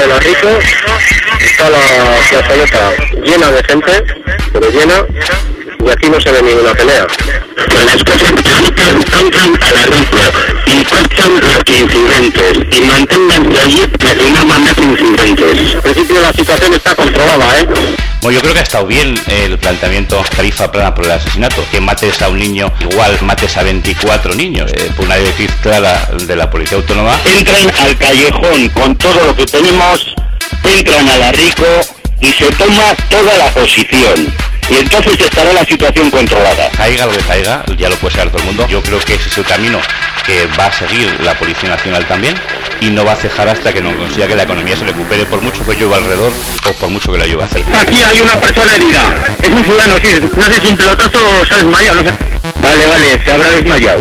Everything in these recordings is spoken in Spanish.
de la Rico, está la plazoleta llena de gente, pero llena, y aquí no se ve ninguna pelea. Las cosas entran a la Rico y pactan los incidentes y manténganse allí para que no más incidentes. En principio la situación está controlada, Bueno, yo creo que ha estado bien el planteamiento tarifa plana por el asesinato. Que mates a un niño, igual mates a 24 niños. Por una directriz clara de la Policía Autónoma. Entran al callejón con todo lo que tenemos, entran a la Rico y se toma toda la posición. Y entonces estará la situación controlada. Caiga lo que caiga, ya lo puede saber todo el mundo. Yo creo que ese es el camino que va a seguir la Policía Nacional también, y no va a cejar hasta que no consiga que la economía se recupere, por mucho que llueva alrededor o por mucho que la llueva cerca. Aquí hay una persona herida. Es un ciudadano, sí. No sé si un pelotazo o se ha desmayado, no sé. Vale, se habrá desmayado.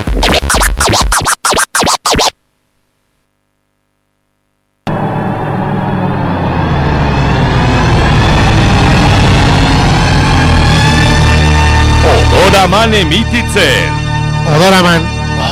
Odoraman emititzen. Odoraman.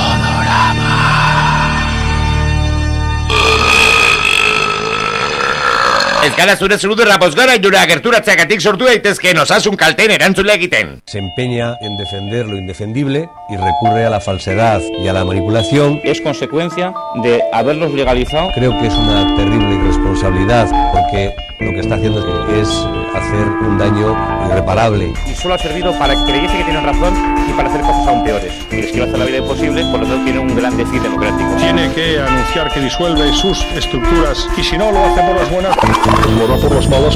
Ez gara zure zerudurra bozgara jure agerturatzeagatik sortu daitezkeen osasun kalteen erantzule egiten. Se empeña en defender lo indefendible y recurre a la falsedad y a la manipulación. Es consecuencia de haberlos legalizado. Creo que es una terrible irresponsabilidad porque lo que está haciendo es hacer un daño irreparable. Y solo ha servido para que creyese que tienen razón y para hacer cosas aún peores. Y les quiero hacer la vida imposible, por lo tanto tiene un gran déficit democrático. Tiene que anunciar que disuelve sus estructuras y si no lo hace por las buenas, lo hará por las malas.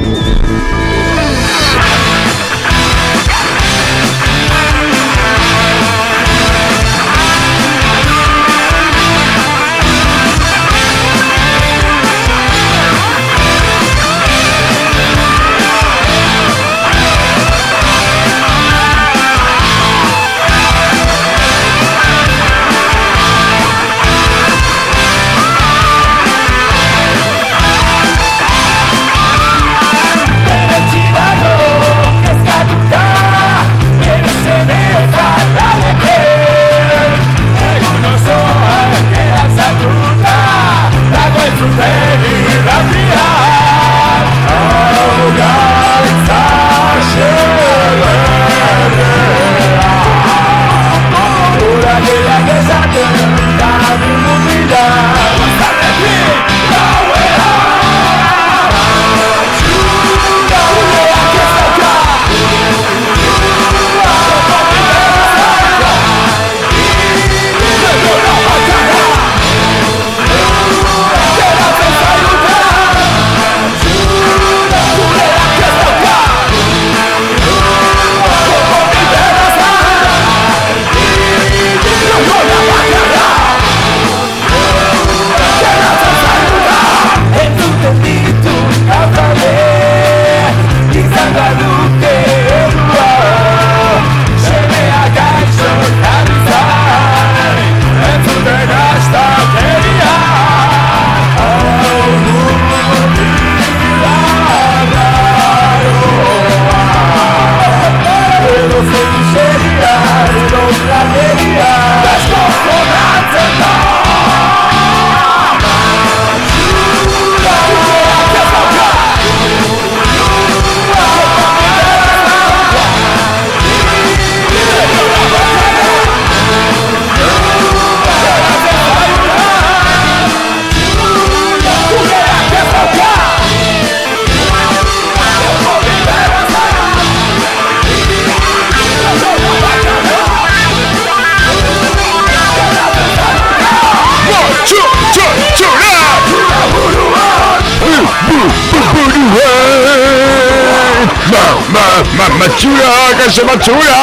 Machura, que se machura.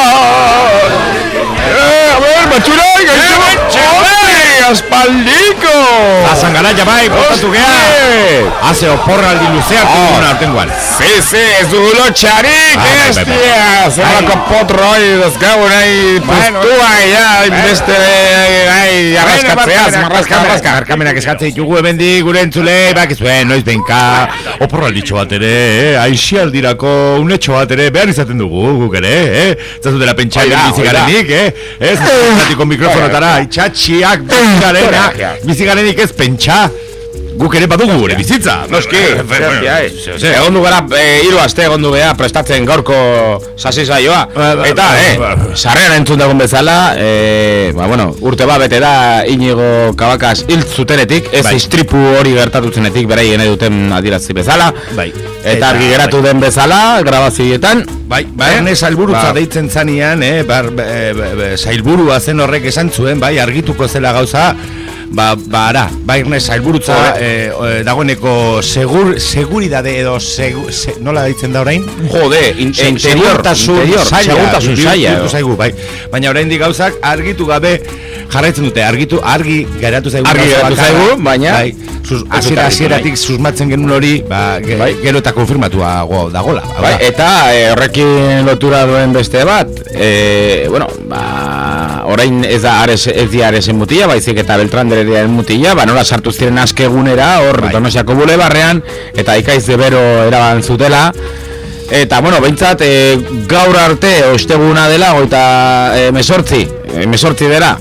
A ver, machura, que se machura. Aspaldico. A Sangaraya bai, portatu geha. Hace oporra aldi luzeak duguna artengoan. Sí, ez dugulo txarik, bestia. Zerrako potro hori dazkagun nahi postua, beste arraskatzeaz, marraska. Arkamenak eskatzen ditugu ebendi gure entzule, bakizuen, noiz benka. Oporra alditxo bat ere, aixialdirako unetxo bat ere, behar izaten dugu guk ere, Zazutela pentsaile bizigarenik, Ez zatiko mikrofonotara, itxatxiak bizigarenik ez pentsa. guk ere badugu gure bizitza. Noski, egon du gara, 3 aste egon du beha prestatzen gaurko sasi saioa. Eta, sarrean entzun dagoen bezala, urte bete da Inigo Cabacas hil zutenetik, ez istripu hori gertatutzenetik beraien eduten adierazi bezala. Eta argi geratu den bezala, grabazioetan. Erne sailburutza deitzen zanean, sailburua zen horrek esan zuen, argituko zela gauza, Erne sailburutza dagoeneko seguridade edo nola deitzen da orain? Jode, segurtasun saia. Baina oraindik gauzak argitu gabe jarraitzen dute, argi geratu zaigu, baina hasieratik susmatzen genuen hori, gero eta konfirmatua dagola. Eta horrekin lotura duen beste bat, orain ez da Aresen mutila, baizik eta Beltrán de Herediaren mutila, nola sartu ziren askegunera, hor Donostiako bulebarrean, eta ikaiz de bero eraban zutela. Eta, behintzat, gaur arte, osteguna dela, mesortzi dela,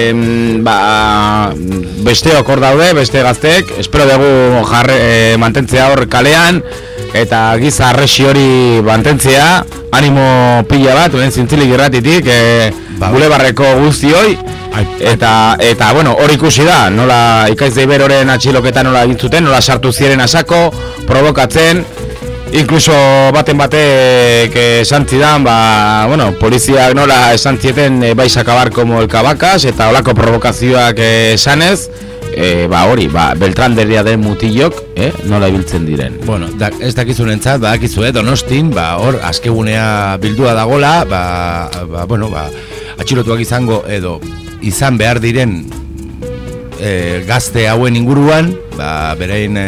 besteok hor daude, beste gazteek, espero dugu mantentzea hor kalean, eta giza arresi hori mantentzea, animo pila bat, zintzilik irratitik, bulebarreko guztioi, eta hor ikusi da, nola ikaiz de Iberoren atxiloketa nola egin zuten, nola sartu ziren asako, provokatzen, inkluso baten batek esan zidan, poliziak nola esan zieten vais acabar como el Cabacas, eta olako provokazioak esanez, Beltrán de Herediaren mutilok, nola ibiltzen diren. Ez dakizunentzat, badakizue, Donostin, hor, askegunea bildua dagola, atxilotuak izango edo izan behar diren gazte hauen inguruan, beraien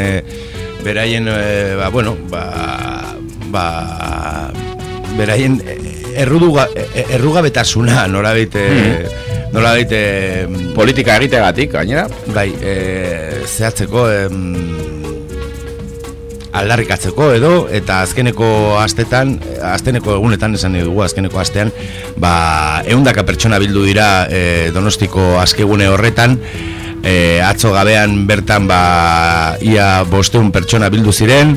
errugabetasuna nolabait politika egitegatik gainera zehatzeko aldarrikatzeko edo, eta azkeneko egunetan esan dugu, azkeneko astean 100 pertsona bildu dira Donostiko askegune horretan. Atzo gabean bertan ia 500 pertsona bildu ziren,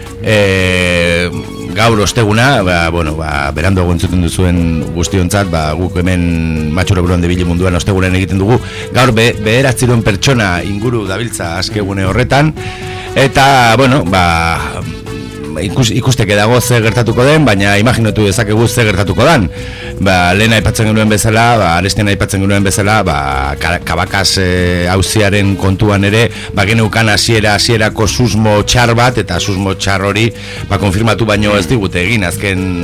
gaur osteguna, beranduago entzuten duzuen guztiontzat, guk hemen Matxura Buruan de Bili munduan ostegunen egiten dugu, gaur 900 pertsona inguru dabiltza askegune horretan, eta, ikusteke dago ze gertatuko den, baina imaginatu dezakegu ze gertatuko den. Lehen aipatzen genuen bezala, Arestian aipatzen genuen bezala, Cabacas auziaren kontuan ere, geneukan hasierako susmo txar bat, eta susmo txar hori konfirmatu baino ez digute egin, azken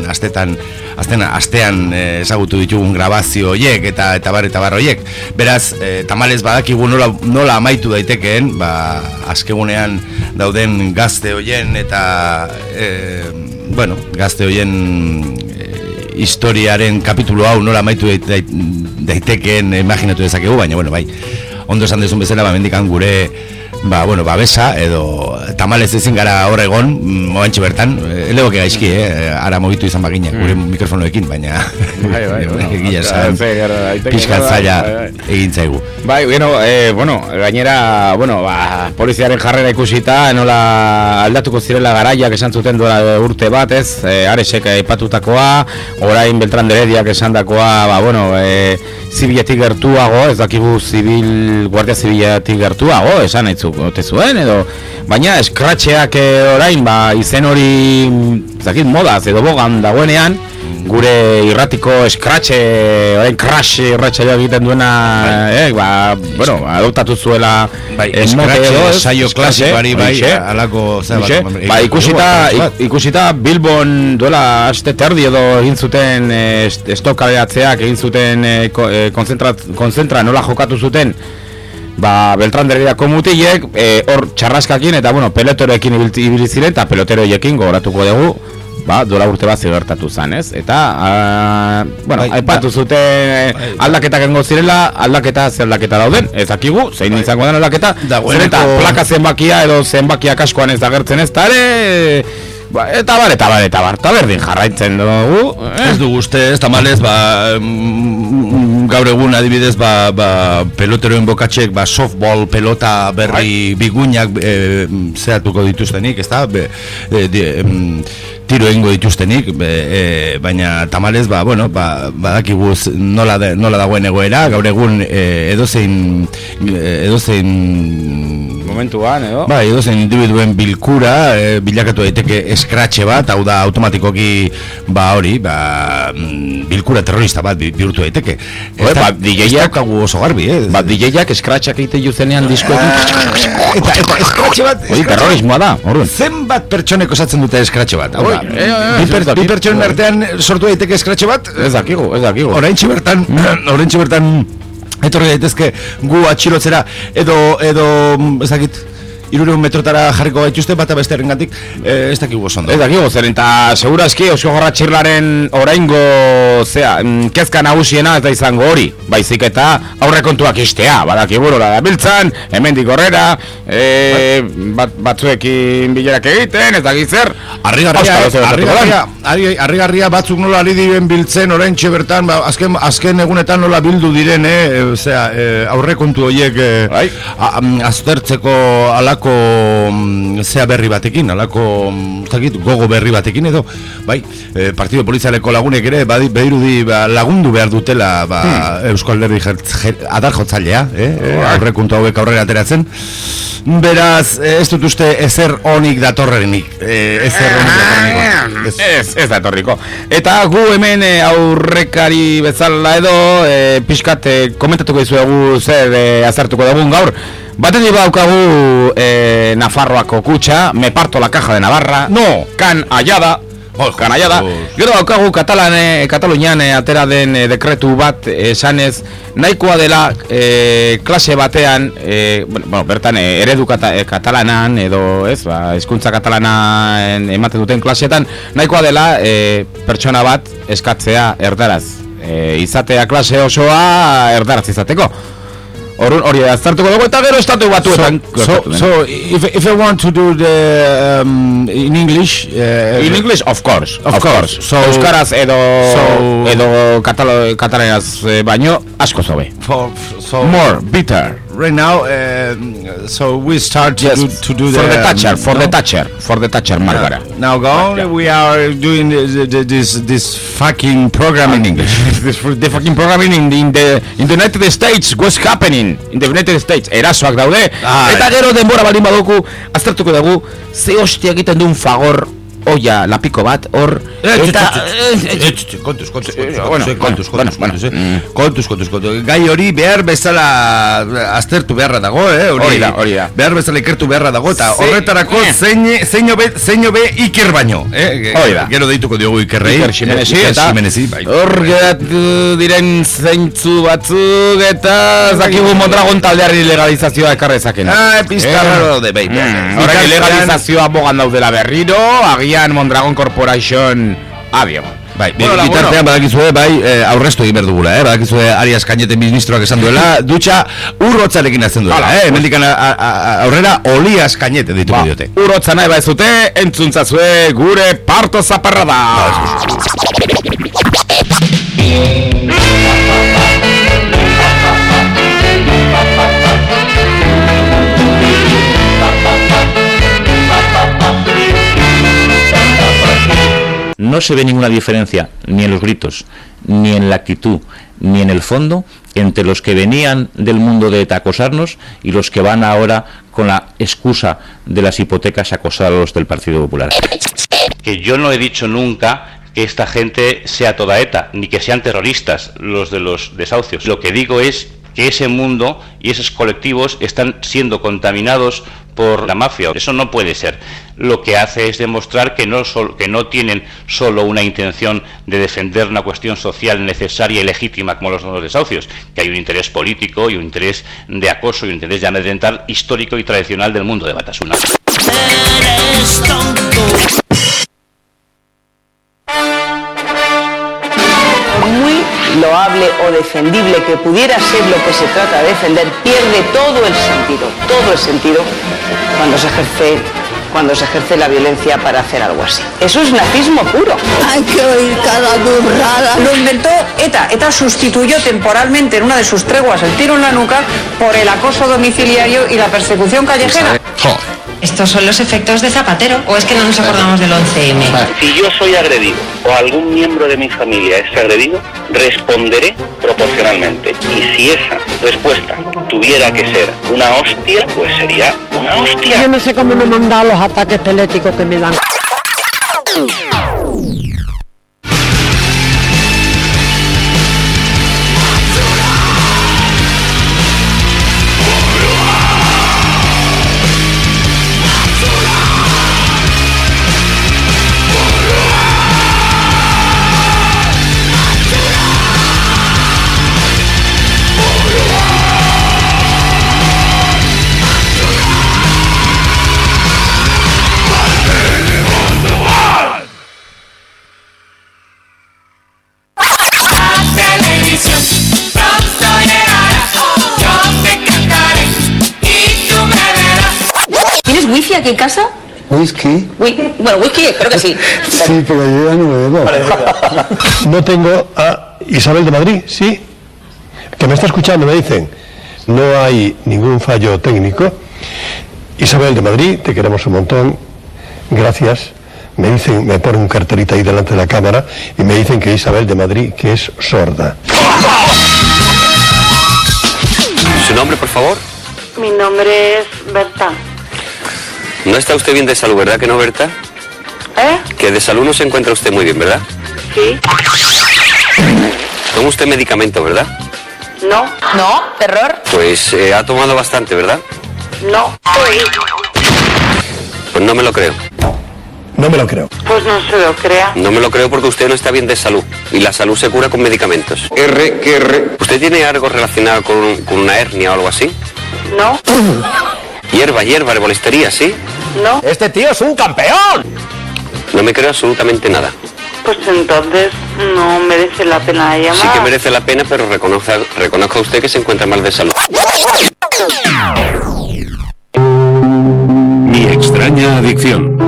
astean ezagutu ditugun grabazio horiek eta bar horiek. Beraz, tamalez badakigu nola amaitu daitekeen, askegunean dauden gazte horien eta gazte horien historiaren kapitulu hau nola amaitu daitekeen imaginatu dezakegu, baina ondo esan dezun bezala, mendikan gure babesa edo tamalez ezin gara hor egon momentxe bertan, legoke gaizki, ara mogitu izan bagina gure mikrofonoekin, baina egia esan pixkat zaila egin zaigu. Gainera, poliziaren jarrera ikusita, nola aldatuko zirela garaiak esan zuten duela urte bat, ez, Aresek aipatutakoa, orain Beltrán de Herediak esandakoa, zibiletik gertuago, ez dakigu guardia zibiletik gertuago, esan ote zuen, edo baina eskratxeak orain izen hori modaz edo bogan dagoenean, gure irratiko eskratxe orain crash irratxaioa egiten duena adoptatu zuela eskratxe saio klasikoari alako ikusita Bilbon duela aste terdi edo egin zuten estokaleatzeak egin zuten konzentra nola jokatu zuten Beltrán de Herediako mutilek hor txarraskakin eta peloteroekin ibili ziren eta peloteroekin gogoratuko dugu duela urte bat zigertatu zan, ez? Eta, aipatu zuten aldaketak engo zirela, aldaketa dauden, ez dakigu, zein izango den aldaketa, zer eta plaka zenbakia edo zenbakiak askoan ez da gertzen ez, eta ere, Eta berdin jarraitzen dugu. Ez dugu uste, ez tamalez, gaur egun adibidez, peloteroen bokatxek, softball pelota berri bigunak zehatuko dituztenik, ez da? Tiro egingo dituztenik, baina tamalez, badakigu nola dagoen egoera, gaur egun edozein momentuan, edo? Edozein individuen bilkura, bilakatu daiteke eskratxe bat, hau da automatikoki, bilkura terrorista bat bihurtu daiteke. Ez daukagu oso garbi, DJak eskratxak egite juzenean diskoekin. Eta eskratxe bat... terrorismoa da, orduan. Zenbat pertsonek osatzen dute eskratxe bat? Bi pertsonen artean sortu daiteke eskratxe bat? Ez dakigu. Oraintxe bertan etorri daitezke gu atxilotzera edo ez dakit 300 metrotara jarriko gaituzte bata bestearengatik, ez dakigu oso ondo. Ez dakigu, zeren eta segurazki Eusko Gorratxirlaren oraingo kezka nagusiena ez da izango hori, baizik eta aurrekontuak istea, badakiburu da biltzan, hemendik horrera, batzuekin bilerak egiten, ez dakit zer. Harrigarria batzuk nola ari diren biltzen oraintxe bertan, azken egunetan nola bildu diren, aurrekontu horiek aztertzeko alako zea berri batekin, alako gogo berri batekin edo, partido polizialeko lagunek ere bedirudi lagundu behar dutela Eusko Alderdi adar jotzailea, aurrekontu hauek aurrera ateratzen. Beraz, ez dut uste ezer onik datorrenik. Ez datorriko. Eta gu hemen aurrekari bezala edo pixkat komentatuko dizuegu zer azartuko dugun gaur. Batetik daukagu Nafarroako kutxa, me parto la caja de Navarra, kanaiada. Gero daukagu Katalunian atera den dekretu bat esanez nahikoa dela klase batean, bertan eredu katalanan edo hizkuntza katalanan ematen duten klaseetan, nahikoa dela pertsona bat eskatzea erdaraz, izatea klase osoa erdaraz izateko. Hori aztertuko dugu eta gero estatu batuetan. So if I want to do the in English, in English, of course. So euskaraz edo katalanaz baino asko zobe. More bitter. Right now, so we start to do for the Thatcher, Margara. Now go on, we are doing this fucking program in English. The fucking programming in the United States, what's happening in the United States? Erasoak daude, eta gero denbora baldin badugu, aztertuko dugu, ze hostia egiten duen fagor oia lapiko bat, hor, eta... Kontuz. Gai hori behar bezala aztertu beharra dago, hori da. Behar bezala ikertu beharra dago, eta horretarako zeino be Iker baino. Gero deituko diogu Ikerrei. Iker Ximenezi, hor geratu diren zeintzu batzuk, eta zakigu Mondragon taldeari legalizazioa ekarrezakena. Pista raro daude, bai. Horrek legalizazioa bogan daudela berriro, Mondragon Corporation adio. Bitartean badakizue, aurreztu egin berdugula, badakizue Arias Cañete ministroak esan duela, dutxa urrotzarekin azten duela, mendikan aurrera Olias Cañete dituko diote. Urrotza nahi baizute, entzuntzazue gure parto zaparra da. No se ve ninguna diferencia, ni en los gritos, ni en la actitud, ni en el fondo, entre los que venían del mundo de acosarnos y los que van ahora con la excusa de las hipotecas a acosar a los del Partido Popular. Que yo no he dicho nunca que esta gente sea toda ETA, ni que sean terroristas los de los desahucios. Lo que digo es que ese mundo y esos colectivos están siendo contaminados por la mafia. Eso no puede ser. Lo que hace es demostrar que no tienen solo una intención de defender una cuestión social necesaria y legítima como los desahucios, que hay un interés político y un interés de acoso y un interés de amedrentar histórico y tradicional del mundo de Batasuna. Eres tonto. Muy loable o defendible que pudiera ser lo que se trata de defender, pierde todo el sentido cuando se ejerce cuando se ejerce la violencia para hacer algo así. Eso es nazismo puro. Hay que oír cada burrada. Lo inventó ETA. ETA sustituyó temporalmente en una de sus treguas el tiro en la nuca por el acoso domiciliario y la persecución callejera. ¿Estos son los efectos de Zapatero o es que no nos acordamos del 11M? Si yo soy agredido o algún miembro de mi familia es agredido, responderé proporcionalmente. Y si esa respuesta tuviera que ser una hostia, pues sería una hostia. Yo no sé cómo me han mandado los ataques teléticos que me dan. ¿Wifi aquí en casa? ¿Whisky? Bueno, whisky, espero que sí. Sí, pero yo ya no me bebo. No tengo a Isabel de Madrid, ¿sí? Que me está escuchando, me dicen. No hay ningún fallo técnico. Isabel de Madrid, te queremos un montón. Gracias. Me dicen, me ponen un cartelito ahí delante de la cámara y me dicen que Isabel de Madrid, que es sorda. ¿Su nombre, por favor? Mi nombre es Berta. No está usted bien de salud, ¿verdad que no, Berta? ¿Eh? Que de salud no se encuentra usted muy bien, ¿verdad? Sí. Toma usted medicamento, ¿verdad? No. No, error. Pues ha tomado bastante, ¿verdad? No. Pues no me lo creo. No me lo creo. Pues no se lo crea. No me lo creo porque usted no está bien de salud. Y la salud se cura con medicamentos. ¿Usted tiene algo relacionado con una hernia o algo así? No. Hierba, herbolistería, ¿sí? No. ¡Este tío es un campeón! No me creo absolutamente nada. Pues entonces no merece la pena llamar. Sí que merece la pena, pero reconozca usted que se encuentra mal de salud. Mi extraña adicción.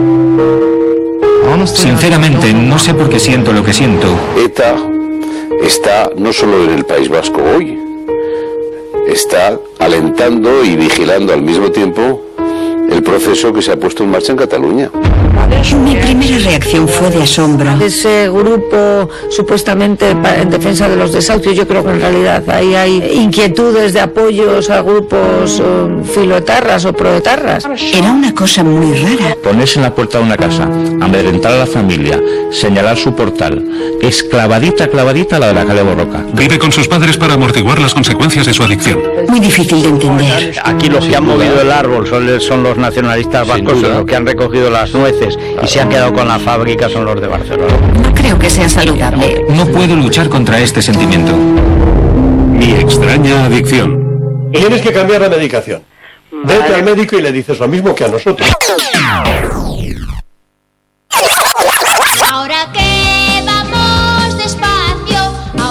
Sinceramente, no sé por qué siento lo que siento. ETA está no solo en el País Vasco hoy, está alentando y vigilando al mismo tiempo el proceso que se ha puesto en marcha en Cataluña. Mi primera reacción fue de asombro. Ese grupo supuestamente en defensa de los desahucios, yo creo que en realidad ahí hay inquietudes de apoyos a grupos filoetarras o proetarras. Era una cosa muy rara. Ponerse en la puerta de una casa, amedrentar a la familia, señalar su portal, es clavadita la de la calle Borroca. Vive con sus padres para amortiguar las consecuencias de su adicción. Muy difícil de entender. Aquí los que han movido el árbol son los nacionalistas vascos, son los que han recogido las nueces y se han quedado con la fábrica son los de Barcelona. No creo que sea saludable. No puedo luchar contra este sentimiento. Mi extraña adicción. Tienes que cambiar la medicación. Vete al médico y le dices lo mismo que a nosotros. Ahora que vamos despacio,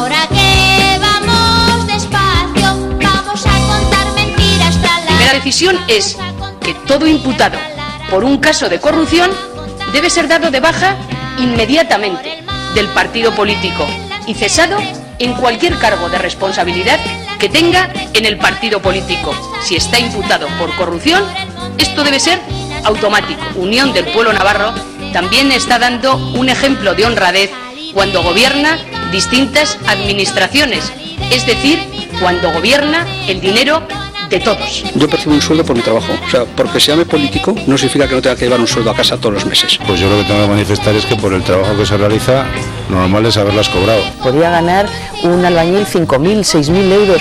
vamos a contar mentiras. La primera decisión es que todo imputado por un caso de corrupción debe ser dado de baja inmediatamente del partido político y cesado en cualquier cargo de responsabilidad que tenga en el partido político. Si está imputado por corrupción, esto debe ser automático. Unión del Pueblo Navarro también está dando un ejemplo de honradez cuando gobierna distintas administraciones, es decir, cuando gobierna el dinero de todos. Yo percibo un sueldo por mi trabajo, o sea, porque se llame político no significa que no tenga que llevar un sueldo a casa todos los meses. Pues yo lo que tengo que manifestar es que por el trabajo que se realiza, lo normal es haberlas cobrado. Podría ganar un albañil 5.000, 6.000 euros.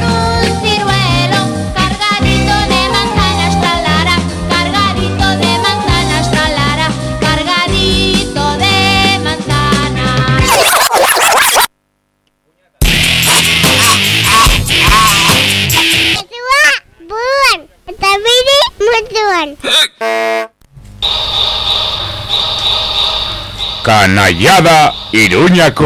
Kanaiada Iruñako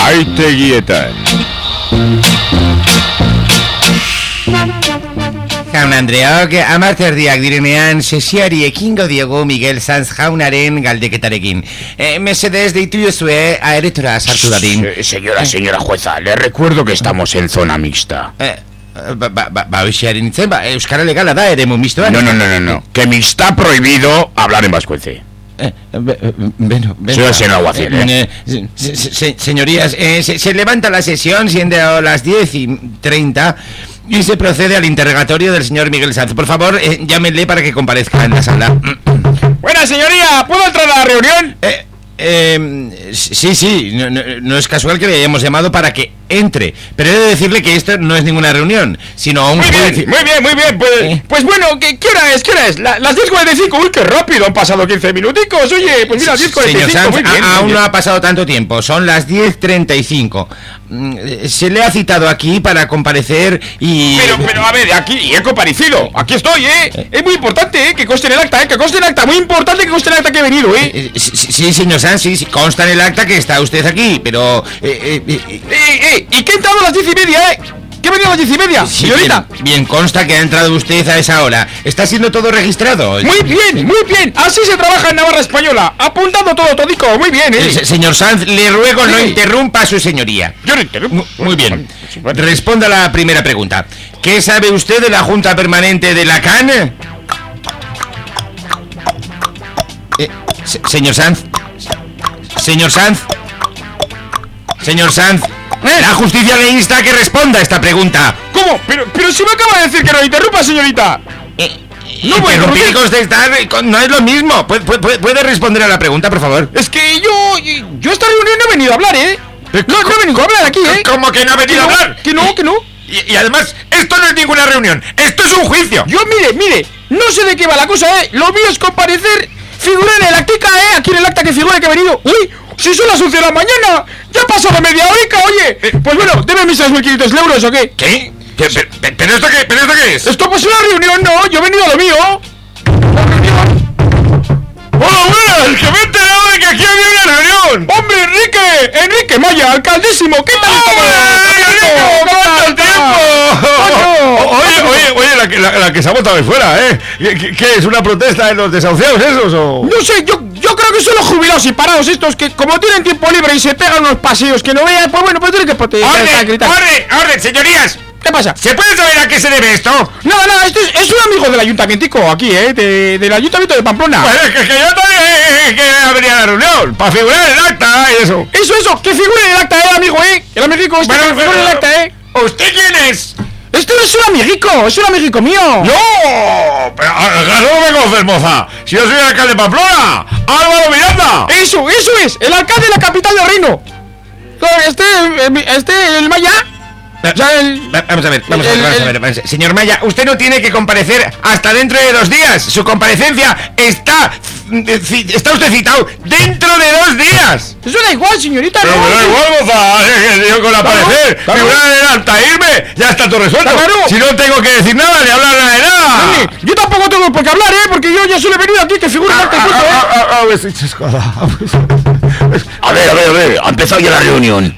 epaitegietan. Jaun Andreok, amarterdiak direnean sesiari ekingo diogu Miguel Sanz jaunaren galdeketarekin. Mesedez deitu jozue aeretora sartu dadin. Señora jueza, le recuerdo que estamos en zona mixta. Hoxearen itzen, euskara legala da eremu mistoan. No. Que me está prohibido hablar en vascuence. Bueno. Soy el señor Aguacil, Señorías, se levanta la sesión siendo las 10:30 y se procede al interrogatorio del señor Miguel Sanz. Por favor, llámenle para que comparezca en la sala. Buena señoría, ¿puedo entrar a la reunión? Sí, no es casual que le hayamos llamado para que entre, pero he de decirle que esto no es ninguna reunión, sino un juicio. Muy bien, pues bueno, ¿qué hora es? Las 10:45, uy, qué rápido, han pasado 15 minuticos, oye, pues mira, 10:45, señor Sanz, muy bien. Aún no ha pasado tanto tiempo, son las 10:35. Se le ha citado aquí para comparecer y... Pero a ver, aquí he comparecido, aquí estoy, es muy importante, que conste en el acta, muy importante que conste en el acta que he venido, Sí, señor Sanz, sí, consta en el acta que está usted aquí, pero... ¿Y qué he entrado a las 10:30, ¿Qué he venido a las 10:30, señorita? Bien, consta que ha entrado usted a esa hora. Está siendo todo registrado. Muy bien, así se trabaja en Navarra Española, apuntando todo todico, muy bien, Señor Sanz, le ruego no interrumpa a su señoría. Yo no interrumpo. Muy bien, responda a la primera pregunta. ¿Qué sabe usted de la Junta Permanente de la CAN? Señor Sanz. La justicia le insta a que responda a esta pregunta. ¿Cómo? Pero si me acaba de decir que no interrumpa, señorita. No puede interrumpir y contestar, no es lo mismo. ¿Puede responder a la pregunta, por favor? Es que yo esta reunión no he venido a hablar, No he venido a hablar aquí, ¿Cómo que no ha venido a hablar? Que no. Y además, esto no es ninguna reunión, esto es un juicio. Yo, mire, no sé de qué va la cosa, Lo mío es comparecer, figurar en el actica, aquí en el acta que figura que he venido. Uy, si son las 11 de la mañana, ya ha pasado media horica, oye. Pues bueno, deme mis 6.500 euros, ¿o qué? ¿Qué? ¿Pero esto qué es? Esto pues es una reunión, no, yo he venido a lo mío. ¡Hola, buenas! ¡Que me he enterado de que aquí había una reunión! ¡Hombre, Enrique Maya, alcaldísimo! ¿Qué tal ¡Cuánto tiempo! Oye, la que se ha botado de fuera, ¿Qué es, una protesta de los desahuciados esos o...? No sé, yo creo que son los jubilados y parados estos que como tienen tiempo libre y se pegan unos paseos que no vean, pues bueno, pues tienen que protestar. ¡Orden, señorías! ¿Qué pasa? ¿Se puede saber a qué se debe esto? Nada, este es un amigo del ayuntamiento aquí, del ayuntamiento de Pamplona. Pues es que yo también que venía a la reunión, para figurar en el acta y eso. Eso, que figure en el acta, amigo, El amiguico este, que figure en el acta, ¿Usted quién es? Este es un amiguico mío. ¡No! Pero no me conoces, moza. Si yo soy el alcalde de Pamplona, Álvaro Miranda. Eso es, el alcalde de la capital del reino. El Maya. Vamos a ver. Señor Maya, usted no tiene que comparecer hasta dentro de 2 días. Su comparecencia está usted citado dentro de 2 días. Eso da igual, señorita. Pero me da igual, moza. Yo con aparecer, figurar en el alta, irme, ya está todo resuelto. Si no tengo que decir nada, ni hablar de nada. Yo tampoco tengo por qué hablar, porque yo ya solo he venido aquí que figure en el alta. A ver, ha empezado ya la reunión.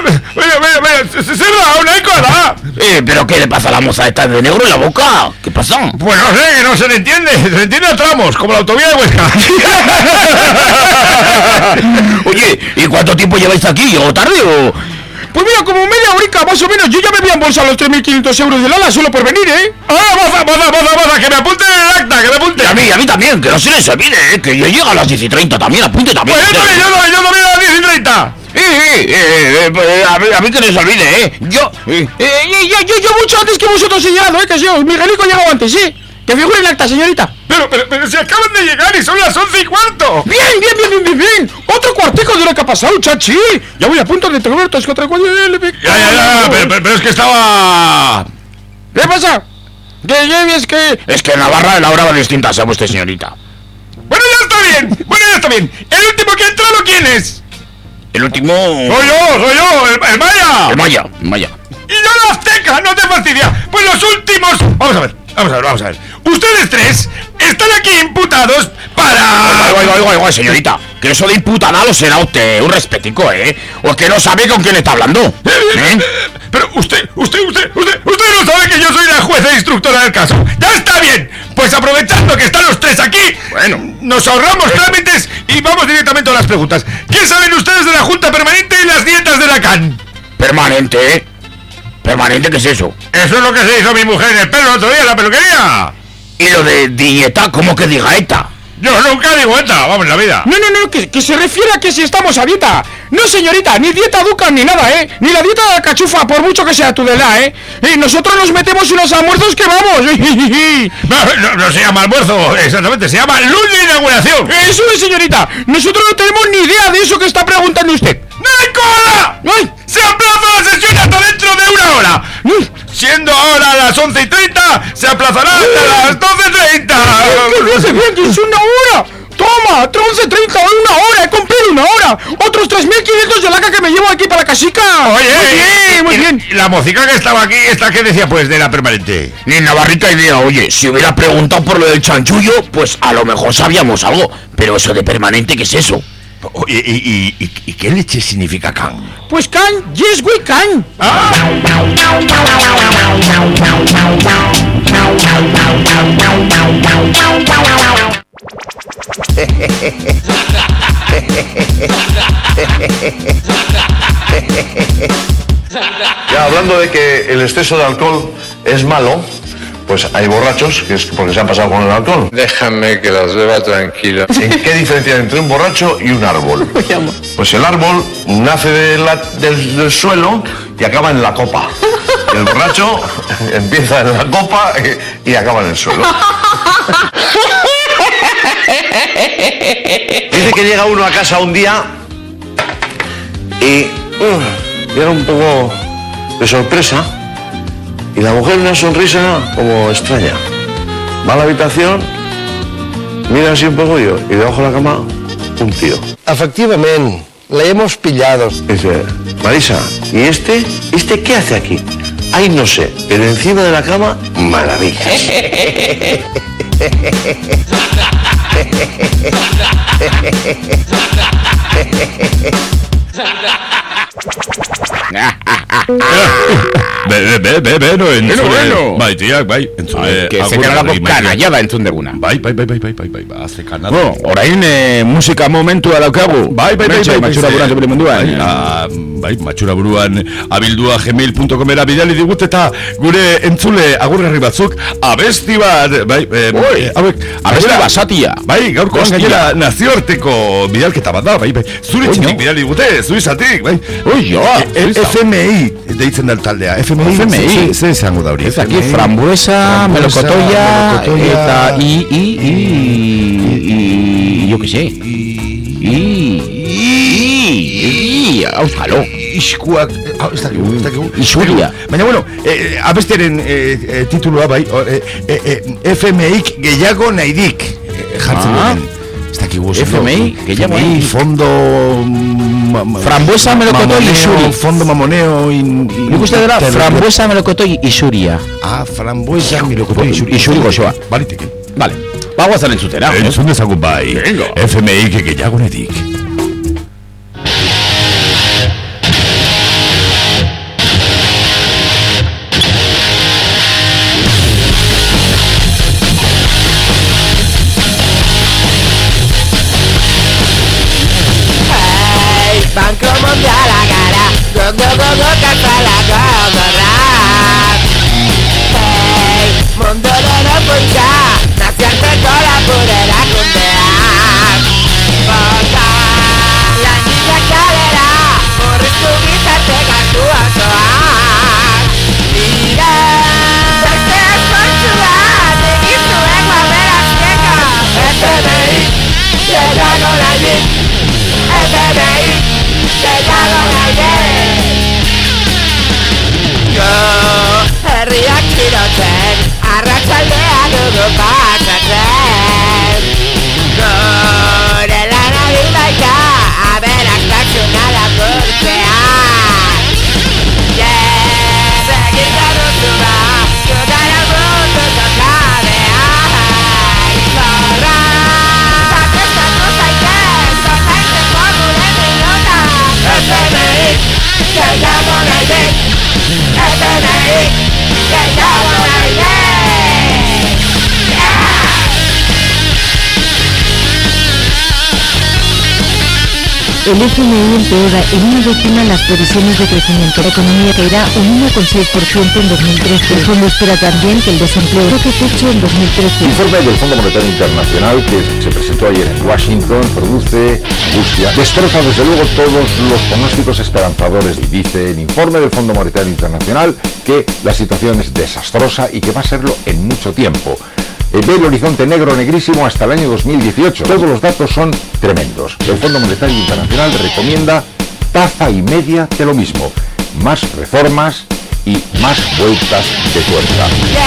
¿Pero qué le pasa a la moza esta de negro en la boca? ¿Qué pasa? Pues no sé, que no se le entiende a tramos, como la autovía de Huesca. Oye, ¿y cuánto tiempo lleváis aquí? ¿Llego tarde o...? Pues mira, como media horica más o menos. Yo ya me voy a embolsar los 3.500 euros del ala solo por venir, Moza, que me apunte en el acta, que me apunte. Y a mí también, que no se les olvide, que yo llego a las 10:30 también, apunte también. Pues yo también a las 10:30. A mí que no se olvide, Yo mucho antes que vosotros he llegado, que yo, Miguelico ha llegado antes, Que figure en el acta, señorita. Pero si acaban de llegar y son las 11:15. Bien. Otro cuartico de lo que ha pasado, chachi. Ya voy a punto de entregar otras contra el cuello. Pero es que estaba... ¿Qué pasa? Es que en Navarra la hora va distinta, sabe usted, señorita. Bueno, ya está bien. ¿El último que ha entrado quién es? El último... Soy yo, el Maya. El Maya. Y yo la Azteca, no te fastidia. Pues los últimos... Vamos a ver. Ustedes 3 están aquí imputados para... Oiga, señorita, que eso de imputada lo será usted, un respetico, O que no sabe con quién está hablando. Pero usted no sabe que yo soy la jueza instructora del caso. ¡Ya está bien! Pues aprovechando que están los tres aquí, bueno, nos ahorramos trámites y vamos directamente a las preguntas. ¿Qué saben ustedes de la Junta Permanente y las dietas de la CAN? ¿Permanente, eh? ¿Permanente qué es eso? Eso es lo que se hizo mi mujer en el pelo el otro día en la peluquería. ¿Y lo de dieta? ¿Cómo que diga ETA? Yo nunca digo ETA, vamos, en la vida. No, que se refiere a que si estamos a dieta. No, señorita, ni dieta Dukan ni nada, ni la dieta de la cachufa, por mucho que sea Tudela, Y nosotros nos metemos unos almuerzos que vamos. No se llama almuerzo, exactamente, se llama luz de inauguración. Eso es, señorita. Nosotros no tenemos ni idea de eso que está preguntando usted. ¡Nicola! ¡Ay! ¡Se aplaza la sesión hasta dentro de una hora! Siendo ahora las 11:30, se aplazará hasta las 12:30. ¡Que lo hace bien, que es una hora! ¡Toma! 11:30, una hora, he cumplido una hora. Otros 3.500 de laca que me llevo aquí para la casica. Oye, muy bien. La mocica que estaba aquí, ¿esta qué decía pues de la permanente? Ni Navarrita idea, oye, si hubiera preguntado por lo del chanchullo, pues a lo mejor sabíamos algo. Pero eso de permanente, ¿qué es eso? Oye, ¿y qué leche significa can? Pues can, yes we can. Ya hablando de que el exceso de alcohol es malo, pues hay borrachos que es porque se han pasado con el alcohol. Déjame que las beba tranquila. ¿En qué diferencia entre un borracho y un árbol? Pues el árbol nace del suelo y acaba en la copa. Y el borracho empieza en la copa y acaba en el suelo. Dice que llega uno a casa un día y llega un poco de sorpresa y la mujer una sonrisa como extraña. Va a la habitación, mira así un poco y debajo de la cama un tío. Efectivament, la hemos pillado. Dice, Marisa, ¿y este qué hace aquí? Ay, no sé, pero encima de la cama, maravillas. Beno, Bueno. Bai, tiak, bai. Entzule, que se queda la canallada entzun deguna. Bai, hace canada. Bueno, orain musika momentua daukagu. Bai, matxura buruan zebile munduan. Bai, matxura buruan abildua gmail.comera bidali digut eta gure entzule agurgarri batzuk abesti bat, bai, hauek, abesti basatia. Bai, gaurko gainera nazioarteko bidalketa bat da, bai, zure txintik bidali digute, zuizatik, bai. FMI deitzen da taldea, FMI, ze izango da hori? Ez aquí, frambuesa, melocotoia, eta yo que sé. Auskalo. Iskuak, ez dakigu. Isuria. Baina, bueno, abestiaren titulua, bai, FMIk gehiago nahidik jartzen duten. Ez dakigu. FMI, gehiago nahidik. Fondo... Frambuesa, melocotoi, isuri. Fondo mamoneo... Nik uste dela, frambuesa, melocotoi, isuria. Frambuesa, melocotoi, isuria. Isuri gozoa. Baliteke. Vale. Bagoazan entzutera. Entzun dezagun bai. FMIk gehiago nahidik. Banco Mundial a cara, go, catalana, rap. Hey, mundo de la fuerza, naciente con la purera con de El FMI empeora en una décima las previsiones de crecimiento. La economía caerá un 1,6% en 2013. El fondo espera también que el desempleo toque techo en 2013. El informe del Fondo Monetario Internacional que se presentó ayer en Washington produce angustia, destroza desde luego todos los pronósticos esperanzadores y dice el informe del Fondo Monetario Internacional que la situación es desastrosa y que va a serlo en mucho tiempo. Ve el horizonte negro, negrísimo hasta el año 2018. Todos los datos son tremendos. El Fondo Monetario Internacional recomienda taza y media de lo mismo. Más reformas y más vueltas de tuerca.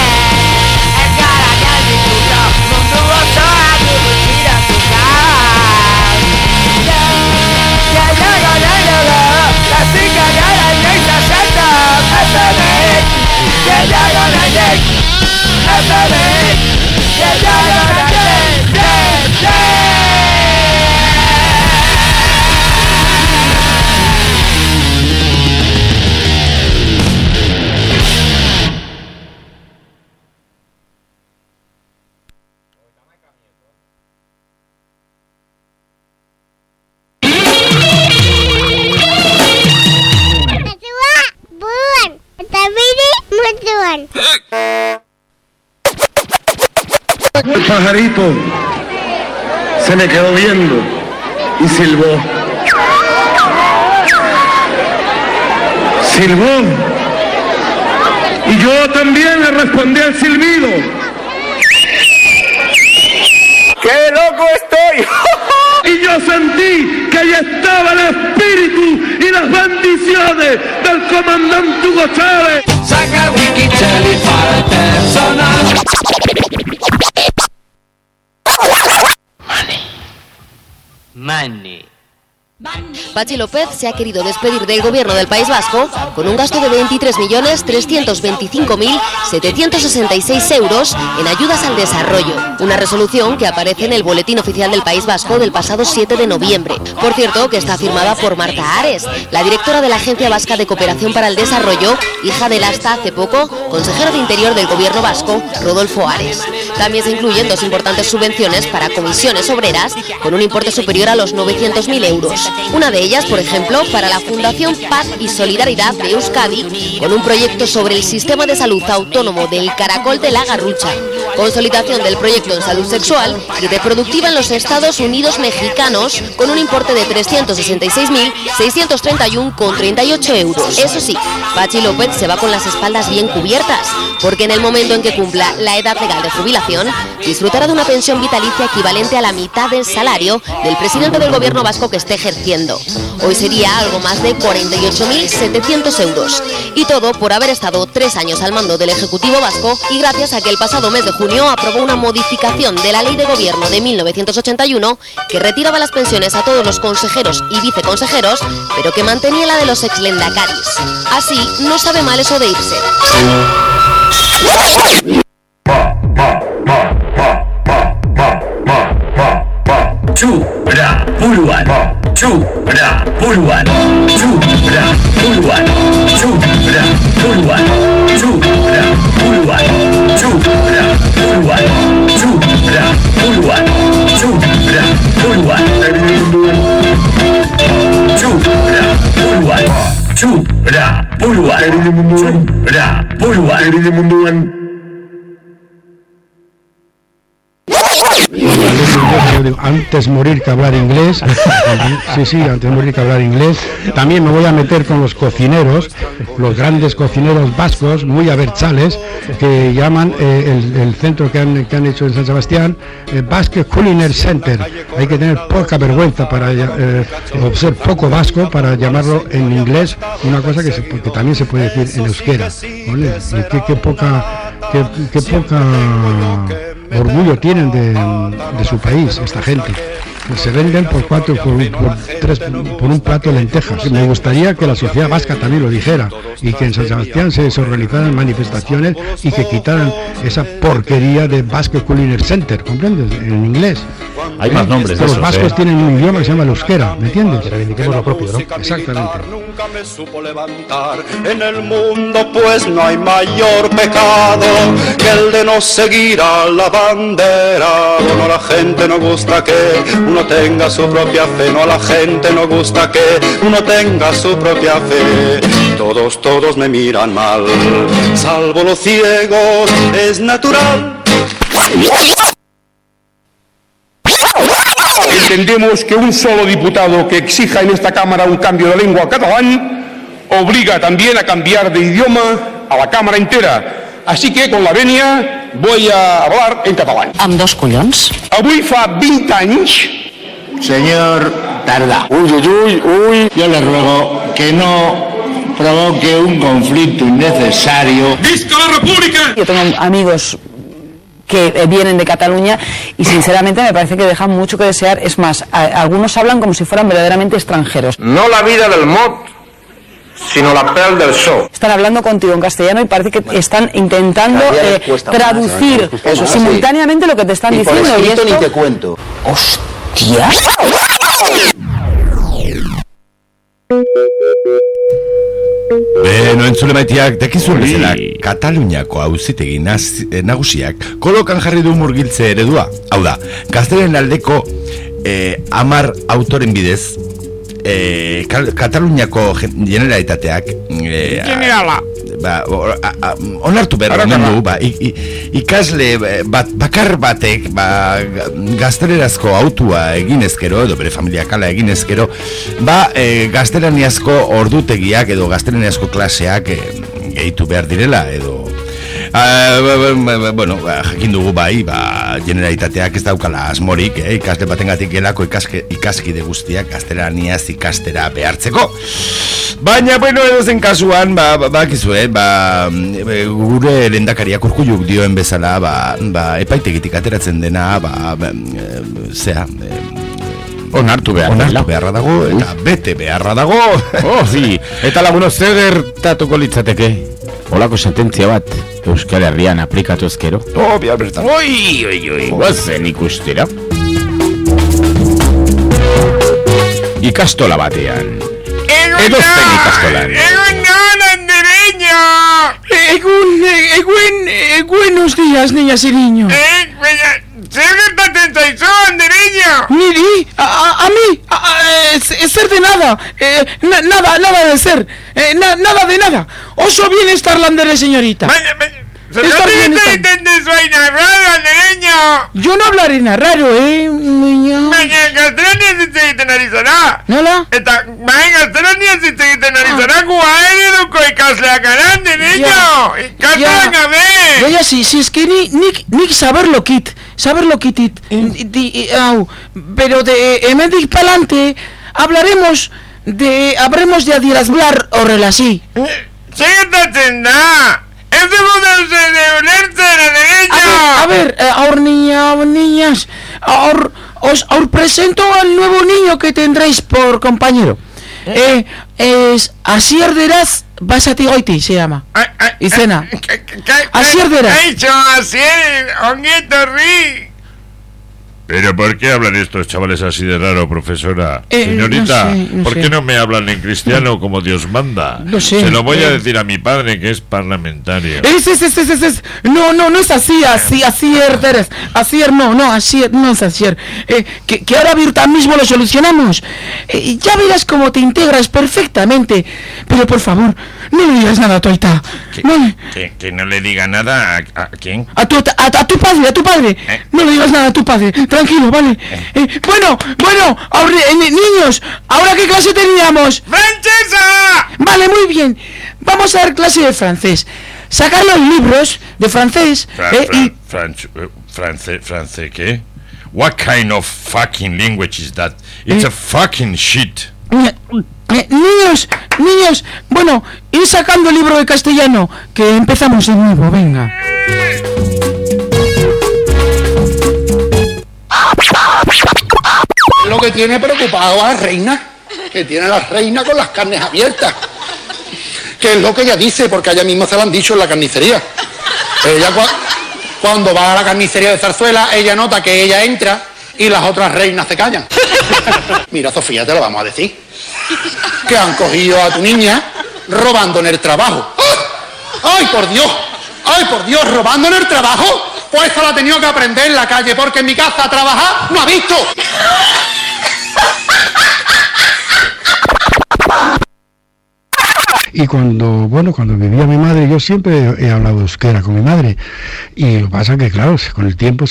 El pajarito se me quedó viendo y silbó. Silbó. Y yo también le respondí al silbido. ¡Qué loco estoy! Y yo sentí que ahí estaba el espíritu y las bendiciones del comandante Hugo Chávez. Saca Wiki Cheli para el personal. Money. Patxi López se ha querido despedir del gobierno del País Vasco con un gasto de 23.325.766 euros en ayudas al desarrollo, una resolución que aparece en el Boletín Oficial del País Vasco del pasado 7 de noviembre. Por cierto, que está firmada por Marta Ares, la directora de la Agencia Vasca de Cooperación para el Desarrollo, hija del hasta hace poco consejero de Interior del gobierno vasco, Rodolfo Ares. También se incluyen dos importantes subvenciones para comisiones obreras con un importe superior a los 900.000 euros. Una de ellas, por ejemplo, para la Fundación Paz y Solidaridad de Euskadi, con un proyecto sobre el sistema de salud autónomo del Caracol de la Garrucha, consolidación del proyecto en salud sexual y reproductiva en los Estados Unidos mexicanos, con un importe de 366.631,38 euros. Eso sí, Patxi López se va con las espaldas bien cubiertas, porque en el momento en que cumpla la edad legal de jubilación, disfrutará de una pensión vitalicia equivalente a la mitad del salario del presidente del gobierno vasco que esté ejerciendo. Hoy sería algo más de 48.700 euros. Y todo por haber estado 3 años al mando del Ejecutivo vasco y gracias a que el pasado mes de junio aprobó una modificación de la Ley de Gobierno de 1981 que retiraba las pensiones a todos los consejeros y viceconsejeros, pero que mantenía la de los exlendakaris. Así, no sabe mal eso de irse. Chura Puluan, Chura Puluan, Chura Puluan, Chura Puluan, Chura Puluan, Chura Puluan, Chura Puluan, Chura Puluan, Chura Puluan, Chura Puluan, Chura Puluan. Antes morir que hablar inglés. Sí, antes morir que hablar inglés. También me voy a meter con los cocineros, los grandes cocineros vascos, muy abertzales, que llaman el centro que han hecho en San Sebastián Basque Culinary Center. Hay que tener poca vergüenza para o ser poco vasco para llamarlo en inglés, una cosa que también se puede decir en euskera, ¿vale? Qué poca orgullo tienen de su país esta gente. Se venden por un plato de lentejas. Me gustaría que la sociedad vasca también lo dijera y que en San Sebastián se organizaran manifestaciones y que quitaran esa porquería de Basque Culinary Center, ¿comprendes? En inglés. Hay más nombres de los esos, vascos tienen un idioma que se llama el euskera, ¿me entiendes? Que reivindiquemos lo propio, ¿no? Exactamente. Nunca me supo levantar en el mundo, pues no hay mayor pecado aquel de no seguir a la bandera. Bueno, a la gente no gusta que uno tenga su propia fe, no, a la gente no gusta que uno tenga su propia fe. Todos me miran mal, salvo los ciegos, es natural. Entendemos que un solo diputado que exija en esta Cámara un cambio de lengua catalán obliga también a cambiar de idioma a la Cámara entera. Así que, con la venia, voy a hablar en catalán. Amb dos collons? Avui fa 20 anys... Señor Tardá. Uy. Yo le ruego que no provoque un conflicto innecesario. ¡Visca la República! Yo tengo amigos que vienen de Cataluña y sinceramente me parece que dejan mucho que desear. Es más, algunos hablan como si fueran verdaderamente extranjeros. No la vida del mot, sino la pèl del so. Están hablando contigo en castellano y parece que están intentando traducir simultáneamente lo que te están diciendo. Y esto ni te cuento. ¡Hostia! Beno, entzule maiteak, dakizun bezala, Kataluniako auzitegi nagusiak kolokan jarri du murgiltze eredua. Hau da, gazteren aldeko 10 autoren bidez, Kataluniako generalitateak Generala onartu behar omen du, ikasle bakar batek gaztelerazko autua eginezkero, edo bere familia kala eginezkero, gaztelaniazko ordutegiak edo gaztelaniazko klaseak gehitu behar direla, edo bueno, jakin dugu generalitateak ez daukala asmorik, ikasle batengatik gelako ikaskide guztiak gaztelaniaz ikastera behartzeko. Baina, bueno, edozen kasuan, bakizue, gure lehendakariak Urkulluk dioen bezala, epaitegitik ateratzen dena, onartu beharra dago, eta bete beharra dago. Eta laguno, zer gertatuko litzateke? Olako sententzia bat Euskal Herrian aplikatu ezkero? Bihar bertan. Guazen ikustera. Ikastola batean. Edozen ikastolan. Buenos días, niñas y niños. ¡Zer gertatzen zaizu, andereño! Niri? A mí? Ser de nada. Nada de ser. Nada de nada. Oso bien estar landere, señorita. Zergatik egiten duzu aina raro, andereño! Yo no hablaré nada raro, niña. Baina gaztelaniaz hitz egiten ari zara. Nola? Eta, gaztelaniaz hitz egiten ari zara, gua ereduko ikasleak gara, andereño! Ikasleak gabe! Ya, sí, es que nik saberlo kitit. Pero de hemendik pa'lante habremos de adierazblar horrela así. Segertatzen da! ¡Ez dugu de ulertzen, andereño! A ver, niñas, os presento al nuevo niño que tendréis por compañero. Es Asier Deraz Basatigoiti, se llama. Izena. Asier Deraz. Asier, onguietorri. ¿Pero por qué hablan estos chavales así de raro, profesora? Señorita, no ¿por sé. qué no me hablan en cristiano como Dios manda? No sé. Se lo voy a decir a mi padre, que es parlamentario. No es Asier Deraz. Asier no es Asier. Que ahora Virta mismo lo solucionamos. Ya verás cómo te integras perfectamente. Pero por favor, no le digas nada a tu aita. Que no le diga nada a quién. A tu padre. No le digas nada a tu padre. Tranquilo, vale. Bueno, niños, ¿ahora qué clase teníamos? ¡Francesa! Vale, muy bien. Vamos a dar clase de francés. Sacar los libros de francés. ¿Francés qué? What kind of fucking language is that? It's a fucking shit. Niños, bueno, ir sacando el libro de castellano, que empezamos de nuevo, venga. Lo que tiene preocupado a la reina, que tiene la reina con las carnes abiertas, que es lo que ella dice, porque a ella misma se lo han dicho en la carnicería. Ella cuando va a la carnicería de Zarzuela, ella nota que ella entra y las otras reinas se callan. Mira, Sofía, te lo vamos a decir, que han cogido a tu niña robando en el trabajo. ¡Ay, por Dios! ¡Ay, por Dios! ¿Robando en el trabajo? Pues esta la ha tenido que aprender en la calle, porque en mi casa a trabajar no ha visto. Y cuando vivía mi madre, yo siempre he hablado euskera con mi madre. Y lo que pasa es que, claro, con el tiempo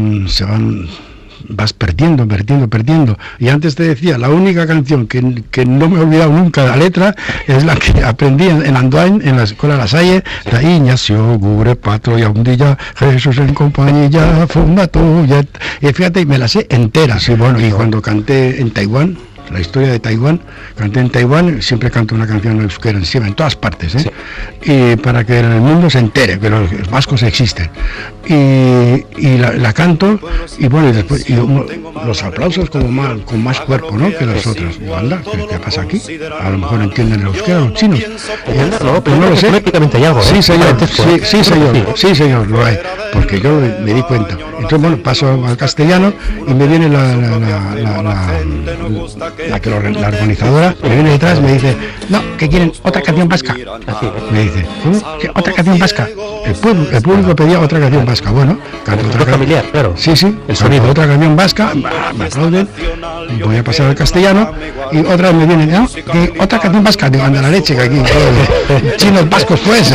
vas perdiendo. Y antes te decía, la única canción que no me he olvidado nunca de la letra es la que aprendí en Andoain, en la escuela La Salle, la Ignacio, Gure, Patro, y un día Jesús en compañía, funda tuya. Y fíjate, me la sé entera. Sí, bueno, y cuando canté en Taiwán, la historia de Taiwán, canté en Taiwán, siempre canto una canción en euskera encima, en todas partes, ¿eh? Sí. Y para que el mundo se entere que los vascos existen. Y la canto, y bueno, y después los aplausos con más cuerpo, ¿no?, que las otras. Anda, ¿qué pasa aquí? A lo mejor entienden el euskera los chinos. Pero no lo sé. Prácticamente hay algo, ¿eh? Sí, señor, lo hay, porque yo me di cuenta. Entonces, bueno, paso al castellano y me viene la organizadora, me viene detrás, me dice, no, que quieren otra canción vasca. Así, me dice, ¿otra canción vasca? El público pedía otra canción vasca. Bueno, canto otra familiar, claro. Sí, el sonido. Otra canción vasca, me aplauden, voy a pasar al castellano y otra vez me viene, ¿no? Que otra canción vasca, digo, anda la leche, que aquí chinos vascos, pues.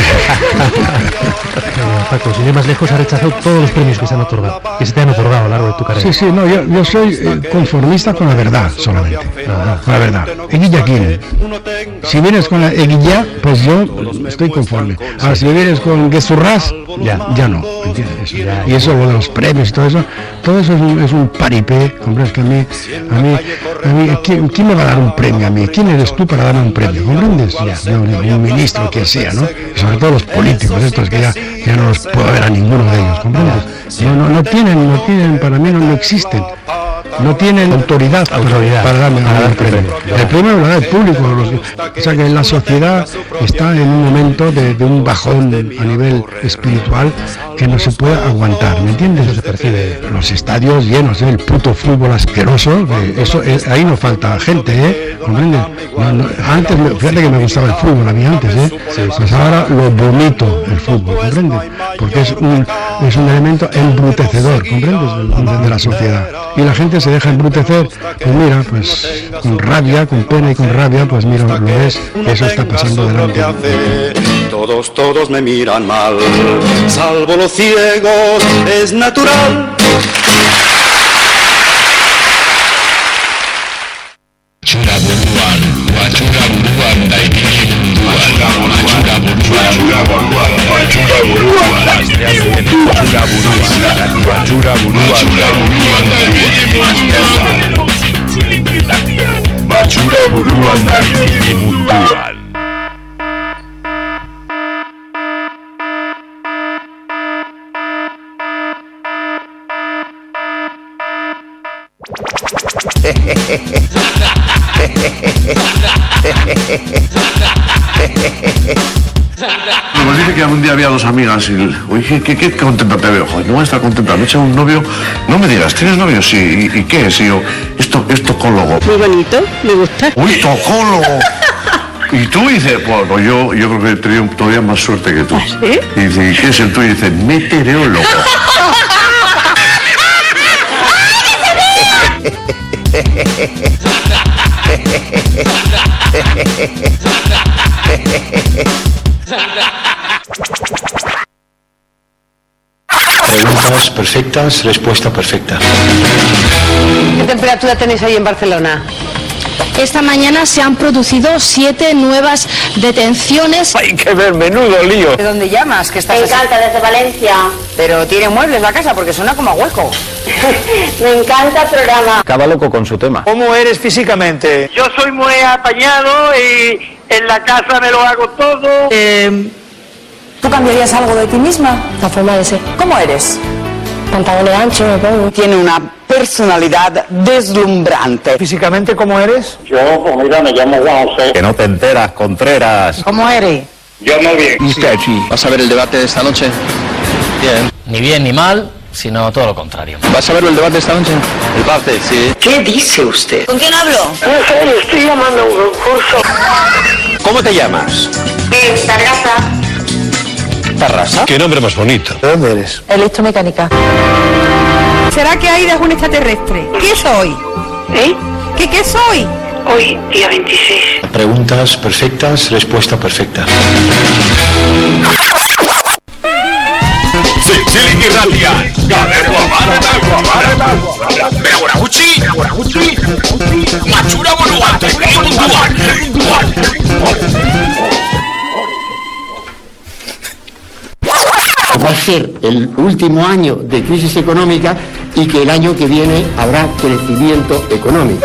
Paco, sin ir más lejos, ha rechazado todos los premios que se te han otorgado a lo largo de tu carrera. Sí, no, yo soy conformista con la verdad solamente. Con la verdad. Eguilla quién. Si vienes con la eguilla, pues yo estoy conforme. Ahora, si vienes con Gesurras, ya no, ¿entiendes? Eso. Y eso, lo de los premios y todo eso es un paripé. ¿Comprendes? Que a mí, ¿quién me va a dar un premio a mí? ¿Quién eres tú para darme un premio? ¿Comprendes? Un ministro, quien sea, ¿no? Y sobre todo los políticos, estos que ya no los puedo ver a ninguno de ellos, ¿comprendes? No tienen, para mí no existen. No tienen autoridad para darme un premio. El premio lo da el público. O sea que la sociedad está en un momento de un bajón a nivel espiritual que no se puede aguantar, ¿me entiendes? Eso se percibe. Los estadios llenos, el puto fútbol asqueroso, ahí no falta gente, ¿eh? ¿Comprendes? Antes, fíjate que me gustaba el fútbol a mí antes, ¿eh? Pues ahora lo vomito el fútbol, ¿comprendes? Porque es un elemento embrutecedor, ¿comprendes? De la sociedad. Y la gente se deja embrutecer, pues mira, pues con rabia, con pena y con rabia, pues mira, lo ves, que eso está pasando delante. Todos me miran mal, salvo los ciegos, es natural. Nos dice que algún día había dos amigas y oye, ¿qué contenta te veo? Joder, no voy a estar contenta, me he echado un novio. No me digas, ¿tienes novio? Sí, ¿y qué es? Y yo, es tocólogo. Muy bonito, me gusta. Uy, tocólogo. Y tú dices, bueno, yo creo que he tenido todavía más suerte que tú. ¿Ah, sí? Y dice, ¿y qué es el tuyo? Y dice, meteorólogo. Preguntas perfectas, respuesta perfecta. ¿Qué temperatura tenéis ahí en Barcelona? Esta mañana se han producido 7 nuevas detenciones. Hay que ver, menudo lío. ¿De dónde llamas? ¿Qué estás Me encanta, desde Valencia. Pero tiene muebles la casa porque suena como a hueco. Me encanta el programa. Acaba loco con su tema. ¿Cómo eres físicamente? Yo soy muy apañado y en la casa me lo hago todo. ¿Tú cambiarías algo de ti misma? La forma de ser. ¿Cómo eres? Pantalones anchos, me pongo. Tiene una personalidad deslumbrante. ¿Físicamente cómo eres? Yo, pues mira, me llamo Juan José. Que no te enteras, Contreras. ¿Cómo eres? Yo muy bien. ¿Vas a ver el debate de esta noche? Bien. Ni bien ni mal, sino todo lo contrario. ¿Vas a ver el debate de esta noche? El debate, sí. ¿Qué dice usted? ¿Con quién hablo? No sé, estoy llamando a un concurso. ¿Cómo te llamas? Targaza. Tarrasa. Qué nombre más bonito. ¿De dónde eres? Electromecánica. ¿Será que Aida es un extraterrestre? ¿Qué soy? ¿Qué soy? Hoy, día 26. Preguntas perfectas, respuesta perfecta. Ziliki Ratia, Gabergo Amarata, Begora Gutxi, Matxura Buruan, Va a ser el último año de crisis económica y que el año que viene habrá crecimiento económico.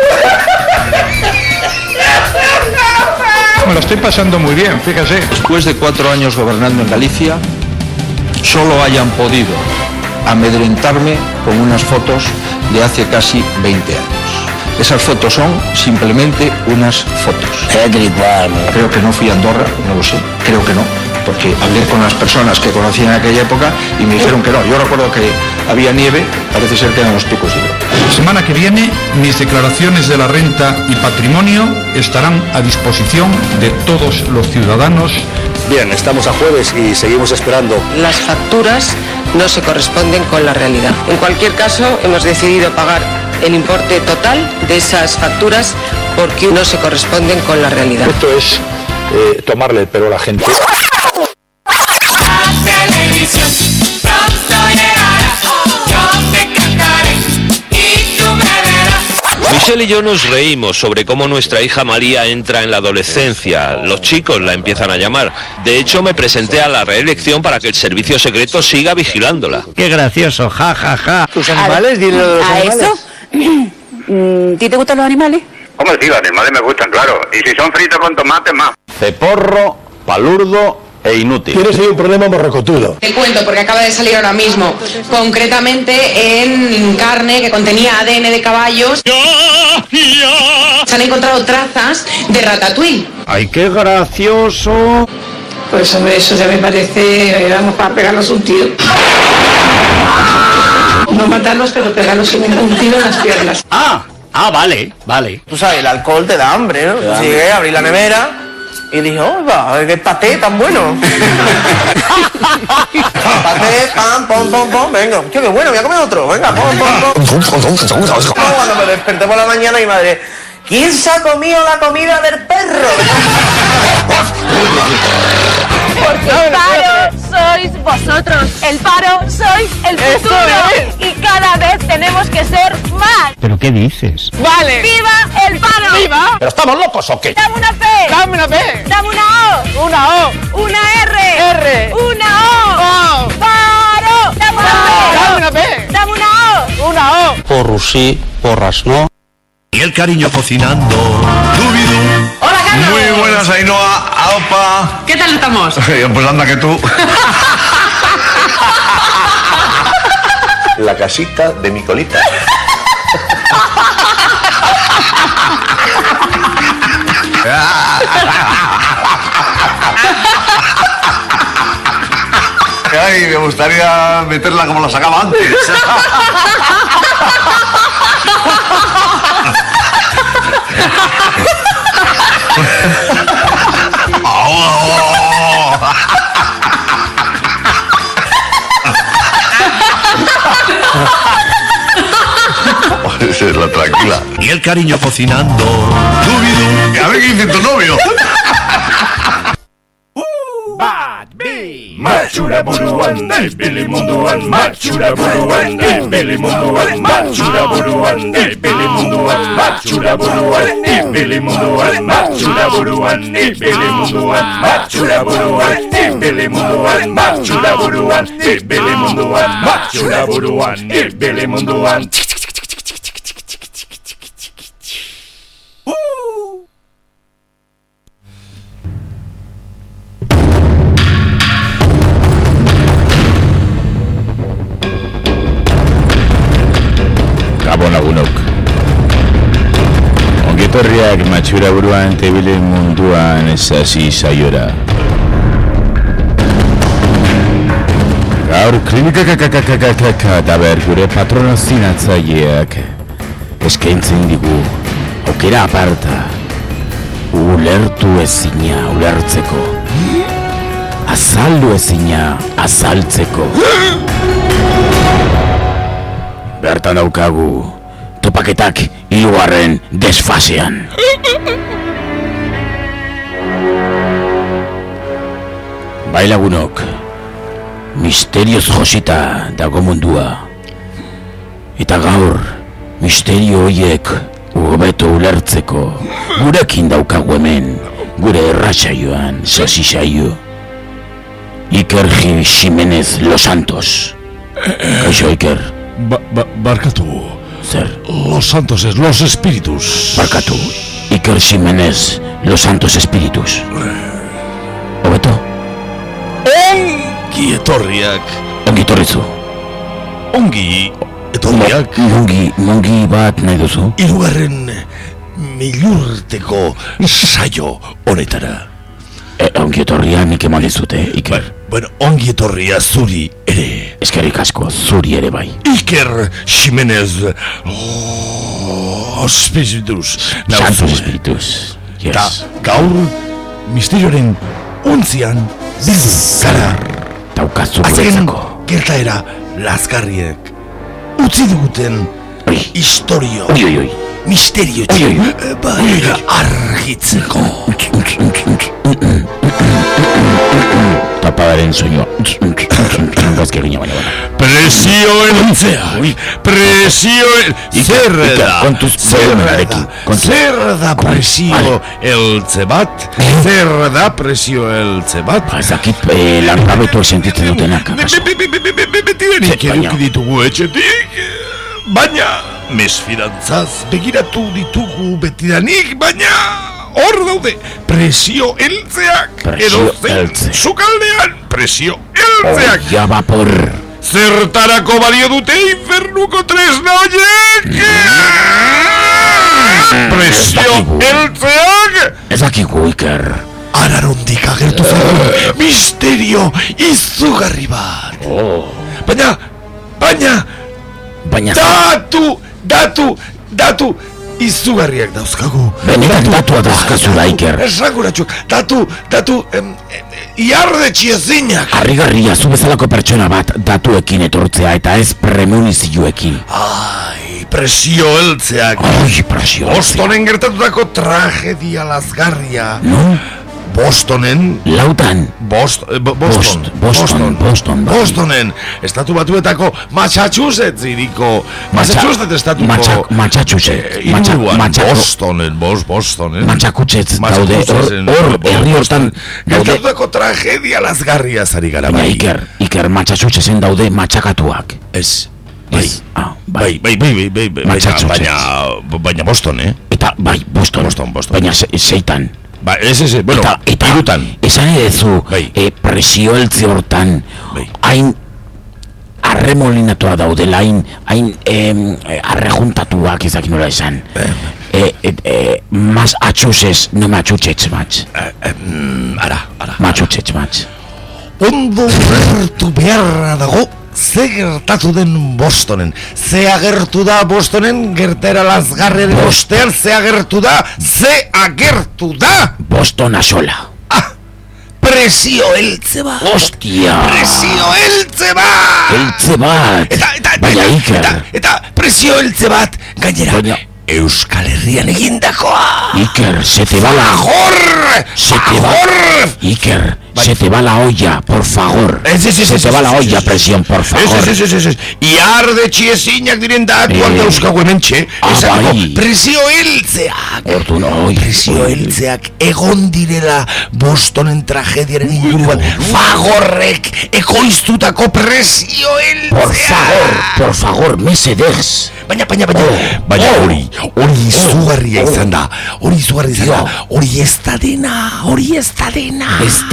Me lo estoy pasando muy bien, fíjese. Después de 4 años gobernando en Galicia, solo hayan podido amedrentarme con unas fotos de hace casi 20 años. Esas fotos son simplemente unas fotos. Creo que no fui a Andorra, no lo sé, creo que no, porque hablé con las personas que conocían en aquella época y me dijeron que no. Yo recuerdo que había nieve, parece ser que eran los picos de hielo. La semana que viene, mis declaraciones de la renta y patrimonio estarán a disposición de todos los ciudadanos. Bien, estamos a jueves y seguimos esperando. Las facturas no se corresponden con la realidad. En cualquier caso, hemos decidido pagar el importe total de esas facturas porque no se corresponden con la realidad. Esto es tomarle el pelo a la gente. Michelle y yo nos reímos sobre cómo nuestra hija María entra en la adolescencia. Los chicos la empiezan a llamar. De hecho, me presenté a la reelección para que el servicio secreto siga vigilándola. Qué gracioso, ja, ja, ja. ¿Tus animales? Dile lo de los animales. ¿A eso? ¿Ti te gustan los animales? Hombre, sí, los animales me gustan, claro. Y si son fritos con tomate, más. Ceporro, palurdo e inútil. Tienes ahí un problema morrocotudo. Te cuento porque acaba de salir ahora mismo, concretamente en carne que contenía ADN de caballos. Se han encontrado trazas de ratatouille. ¡Ay, qué gracioso! Pues hombre, eso ya me parece, vamos, para pegarnos un tiro. No matarlos, pero pegarnos un tiro en las piernas. Vale. Tú sabes, el alcohol te da hambre, ¿no? Llegué, abrí la nevera y dije, ¡oiga, qué paté tan bueno! Paté, pam, pom, venga, qué bueno, voy a comer otro, venga, pom. Cuando me desperté por la mañana, mi madre, ¿quién se ha comido la comida del perro? Porque el paro sois vosotros, el paro sois el futuro y cada vez tenemos que ser más. ¿Pero qué dices? ¡Vale! ¡Viva el paro! ¡Viva! ¿Pero estamos locos o qué? ¡Dame una P! ¡Dame una P! ¡Dame una O! ¡Una O! ¡Una R! R. ¡Una O! ¡Paro! ¡Dame una P! ¡Dame una P! ¡Dame una O! ¡Una O! Porros sí, porras no. Y el cariño cocinando. ¡Hola, Carlos! Muy buenas, Ainhoa, Aupa. ¿Qué tal estamos? Pues anda que tú. La casita de mi colita. Ay, me gustaría meterla como la sacaba antes. Esa es la tranquila. Y el cariño cocinando. A ver qué dice tu novio. Matxura buruan, ibili munduan. Matxura buruan, ibili munduan. Matxura buruan, ibili munduan. Matxura buruan, ibili munduan. Matxura buruan, ibili munduan. Matxura buruan, ibili munduan. Matxura buruan, ibili munduan. Matxura buruan, ibili munduan. Gabon lagunok. Ongetorriak matxura buruan tebilen munduan ezasi saiora. Gaur klinikakakakakaka daber gure patrono zinatzaileak eskaintzen digu aukera aparta ulertu ezina ulertzeko azaldu ezina azaltzeko. Bertan daukagu topaketak 3. desfasean. Bai lagunok, misterioz josita dago mundua. Eta gaur, misterio horiek hobeto ulertzeko gurekin daukagu hemen, gure erratsaioan, sasisaio. Iker Jimenez Los Santos. Kaixo, Iker. Barkatu. Zer? Los Santos es Los Espíritus. Barkatu. Iker Jimenez Los Santos Espíritus. Hobeto? Ongi etorriak. Ongi etorrizu. Ongi etorriak. Mongi bat nahi duzu? 3. milurteko saio honetara. Ongi etorria nik eman dizute, Iker. Bueno, ongi etorria zuri ere. Eskerrik asko, zuri ere bai. Iker Jimenez Espíritus. Santos Espíritus. Eta gaur misterioaren untzian bildu gara. Daukazu azken gertaera lazgarriek utzi duguten historio misterio bai argitzeko. Tapadaren soinu gazkerriña baina presio eltzea presio zer da presio eltze bat zer da presio eltze bat ezakit langabetu sentitzen dutenak betidanik eduki ditugu etxetik baina mesfidantzaz begiratu ditugu betidanik baina hor daude presio eltzeak edo zein sukaldean presio eltzeak ya vapor zertarako balio dute infernuko tresna horiek presio eltzeak ezakigu Iker ararondik agertu zaigu misterio izugarri bat baina datu izugarriak dauzkagu. Benetan datua dauzkazula, Iker. Esanguratxuk, datu, iarde txiezinak. Harrigarria, zu bezalako pertsona bat datuekin etortzea eta ez premunizioekin. Ai, presio eltzeak. Ai, presio eltzeak. Bostonen gertatutako tragedia lazgarria. Non? Bostonen Lautan Bostonen Estatu Batuetako Massachusetts iriko Massachusetts estatuko Bostonen Massachusetts daude hor herri hortan gertatutako tragedia lazgarria zari gara bai Iker Massachusettsen daude matxakatuak ez bai baina Boston eta bai Boston baina seitan bueno, eta irutan esan edezu presio eltze hortan hain arremolinatua daudela hain arrejuntatuak ezak nola esan mas atxusez no matxutxetz matx matxutxetz matx ondo gertu beharra dago ze gertatu den Bostonen ze agertu da Bostonen gertera lazgarren ostean ze agertu da Boston asola presio eltze bat ostia presio eltze bat baina Iker eta presio eltze bat gainera Euskal Herrian egindakoa Iker, se te va la Iker, se te va la olla, por favor se te va la olla, presión, por favor iar de txiesinak diren datuak dauzkagu hementxe presio eltzeak egon direla Bostonen tragediaren inguruan fagorrek ekoiztutako presio eltzeak por favor, mesedez baina hori izugarria izan da hori ez da dena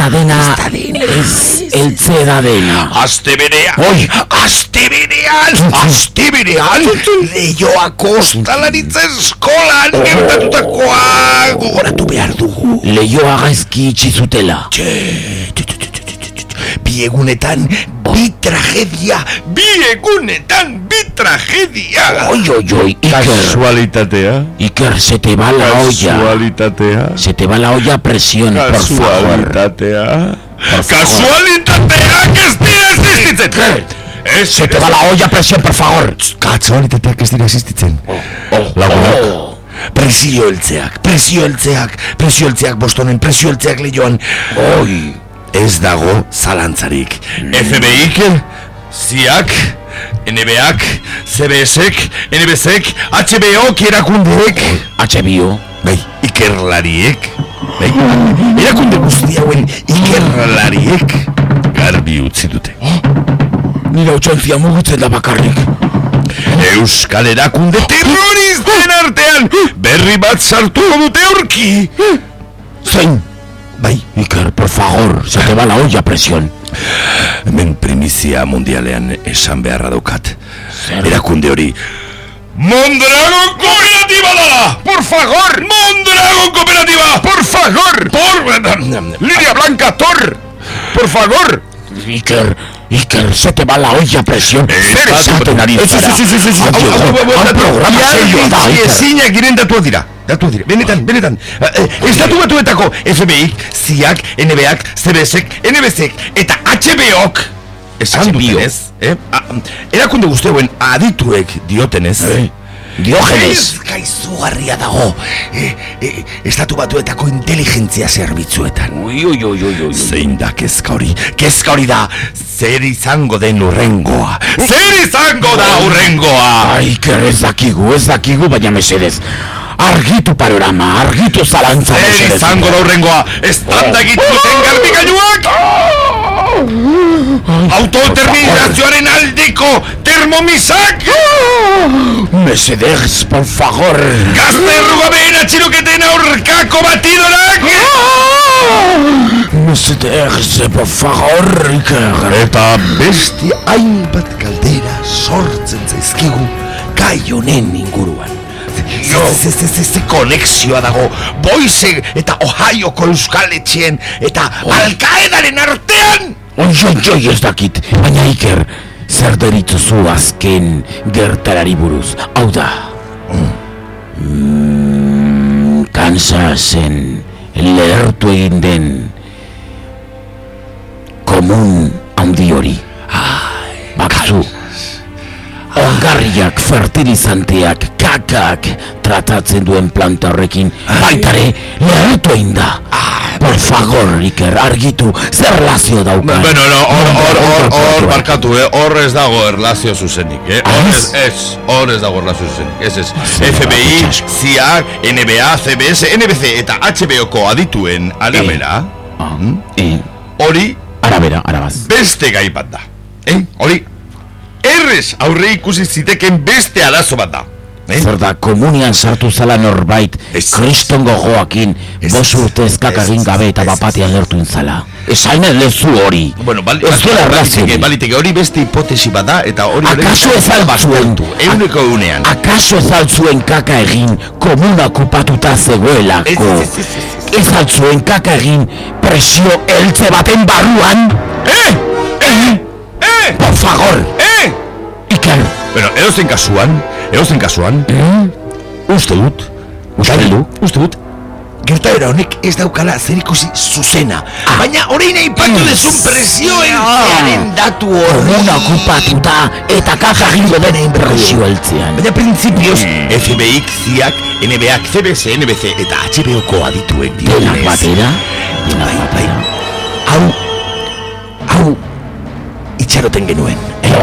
ez eltze da dena aste berean Leioako ostalaritza eskolan gertatutakoa gogoratu behar dugu Leioa gaizki itxizutela bi egunetan bi tragedia oi casualitatea Iker, se te va la olla presión, por favor Kasualitateak ez dira existitzen! Se te va la olla, presión, por favor. Kasualitateak ez dira existitzen. Lagunak. Presio heltzeak Bostonen, presio heltzeak Leioan. Oi, ez dago zalantzarik. FBI-k, CIA-k, NBA-k, CBS-ek, NBC-ek, HBO-k erakundeek. HBO? Bai, ikerlariek. Bai, erakunde guzti hauen ikerlariek garbi utzi dute. Nire audientzia mugitzen da bakarrik. Euskal erakunde terroristen artean berri bat sartuko dute aurki. Zein? Bai, Iker, por favor, se te va la olla, presión. Hemen primizia mundialean esan beharra daukat. Erakunde hori Mondragon Cooperativa da! Por favor! Mondragon Cooperativa! Por favor! Lidia Blanca Thor! Por favor! Iker, se te va la olla, presión. Zer esaten ari zara. Hau programa serio da, Iker. Ezinak diren datuak dira. Benetan. Estatu batuetako FBI-k, CIA-k, NBA-k, CBS-ek, NBC-ek eta HBO-k esan dutenez, erakunde guztieuen adituek diotenez, Diogenes Kaizugarria dago Estatu batuetako inteligentzia zerbitzuetan. Zein da kezka hori? Kezka hori da zer izango den urrengoa. Iker, ez dakigu, baina mesedez. Argitu panorama, argitu zalantza. Zer izango da urrengoa? Estanda egituten garbigailuak? Autodeterminazioaren aldeko termomisak? Mesedez, por favor. Gazte errugabeen atxiruketen aurkako batidorak? Mesedez, por favor, Iker. Eta beste hainbat galdera sortzen zaizkigu gai honen inguruan. Ze konexioa dago Boise eta Ohioko euskaletxeen eta Al-Qaedaren artean? Oi, ez dakit, baina Iker, zer deritzuzu azken gertarari buruz. Hau da, Kansasen lehertu egin den komun handi hori. Bakazu, ongarriak, fertilizanteak, kakak tratatzen duen planta horrekin baitare lehertu egin da. Por favor, Iker, argitu, zer relazio dauka. Hor barkatu, hor ez dago erlazio zuzenik, hor ez dago erlazio zuzenik, ez. FBI, CIA, NBA, CBS, NBC eta HBO-ko adituen arabera, hori arabaz beste gai bat da, hori errez aurre ikusi ziteken beste arazo bat da. Zer da, komunian sartu zala norbait kriston gogoakin 5 urte ezkakagin gabe eta bapatean lertuin zala. Esain lezu hori. Ez duela errazionik. Baliteke hori beste hipotesi bat da eta hori... Akaso ezaltzuen euneko eunean. Akaso ezaltzuen kaka egin komuna okupatuta zegoelako. Ezaltzuen kaka egin presio eltze baten barruan. Por favor. Iker. Bueno, edozen kasuan, uste dut, gertaera honek ez daukala zerikusi zuzena. Baina orain aipatu dezun presio eltzearen datu hori. Komuna okupatuta eta kaka egingo denen presio eltzean. Baina printzipioz, FBI-k, CIA-k, NBA-k, CBS, NBC eta HBO-ko adituek dionez. Denak batera? Hau itxaroten genuen.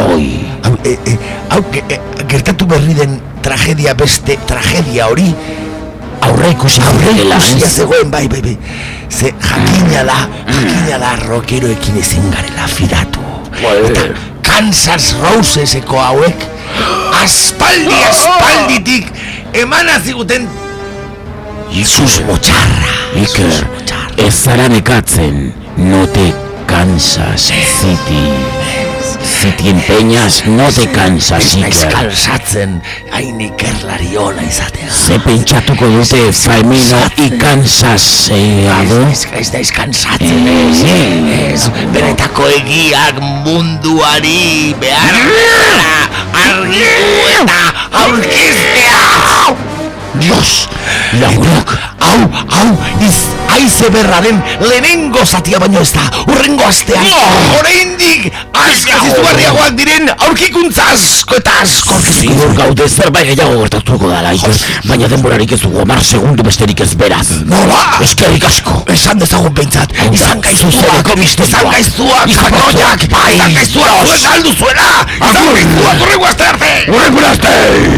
Hau gertatu berri den tragedia beste tragedia hori aurre ikusia zegoen, bai. Ze jakina da rockeroekin ezin garela fidatu. Eta Kansas Roseseko hauek aspalditik emana ziguten susmo txarra. Iker, ez zara nekatzen, no te Kansas City. Si te empeñas, no te cansas, Iker. Ez kansatzen, hain ikerlari ona izatea. Ze pentsatuko dute Faemino ikansaseago? Ez daiz kansatzen, ez. Benetako egiak munduari behar argitu eta aurkiztea. Dios, Lagunok, hau, aize berraren lehenengo zatia baino ez da, urrengo astean, oraindik askaz izugarriagoak diren aurkikuntza asko eta asko. Zigur gaude zerbait gehiago gertatuko dala, baina denborarik ez dugu 10 segundu besterik ez beraz. Nola? Eskerrik asko. Esan dezagun behintzat, izan gaizuak, izan gaizuak, zuen galdu zuela, izan gaizuak, urrengo aste arte! Urrengo aste!